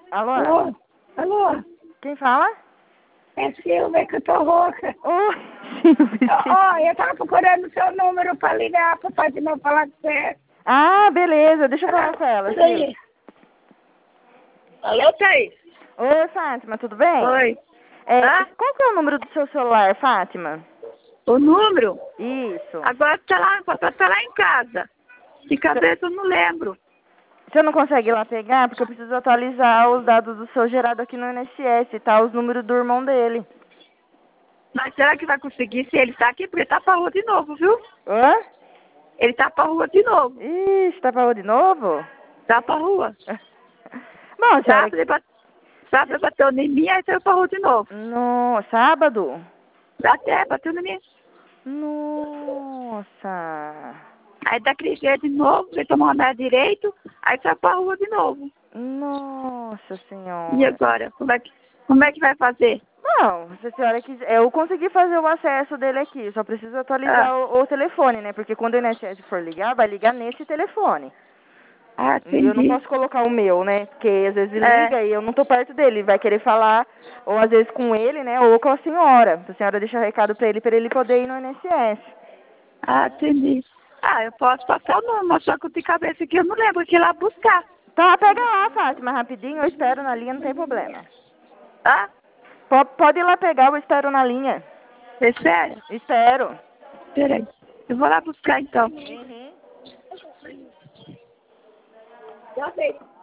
Alô? Alô? Alô? Quem fala? É Silvia, que eu tô rouca. Oi, Silvia. Ó, eu tava procurando o seu número pra ligar pro pai de não falar com você. Ah, beleza. Deixa eu falar com ela, Silvia. Peraí. Alô, Thaís? Oi, Fátima, tudo bem? Oi. É, qual que é o número do seu celular, Fátima? O número? Isso. Agora tá lá em casa. De cabeça eu não lembro. Você não consegue ir lá pegar? Porque eu preciso atualizar os dados do seu gerado aqui no INSS, tá? Os números do irmão dele. Mas será que vai conseguir se ele tá aqui? Porque tá pra rua de novo, viu? Hã? Ele tá pra rua de novo. Ixi, tá pra rua de novo? Tá pra rua. Bom, senhora... Sábado bateu em mim, aí saiu pra rua de novo. No sábado? Até bateu em mim. Nossa. Aí daquele jeito de novo, ele tomou andar direito, aí saiu pra rua de novo. Nossa senhora. E agora? Como é que vai fazer? Não, se a senhora quiser... Eu consegui fazer o acesso dele aqui, só preciso atualizar Ah, o telefone, né? Porque quando o INSS for ligar, vai ligar nesse telefone. E eu não entendi. posso colocar o meu, né? Porque às vezes ele É, liga e eu não tô perto dele. Vai querer falar, ou às vezes com ele, né? Ou com a senhora. A senhora deixa o recado pra ele poder ir no INSS. entendi. Eu posso passar o número, só que eu tenho cabeça aqui, eu não lembro que ir lá buscar. Tá, pega lá, Fátima, rapidinho. Eu espero na linha, não tem problema. Tá? Pode ir lá pegar, eu espero na linha. É sério? Espero. Peraí. Eu vou lá buscar então. Uhum. Já sei.